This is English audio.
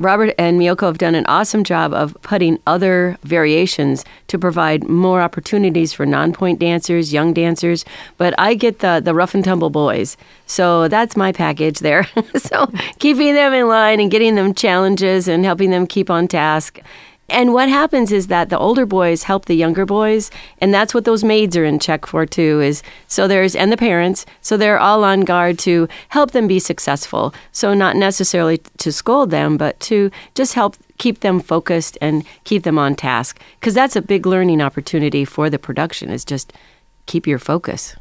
Robert and Miyoko have done an awesome job of putting other variations to provide more opportunities for non-point dancers, young dancers. But I get the rough and tumble boys. So that's my package there. So keeping them in line and getting them challenges and helping them keep on task. And what happens is that the older boys help the younger boys, and that's what those maids are in check for too, and the parents, so they're all on guard to help them be successful. So not necessarily to scold them, but to just help keep them focused and keep them on task. Because that's a big learning opportunity for the production, is just keep your focus.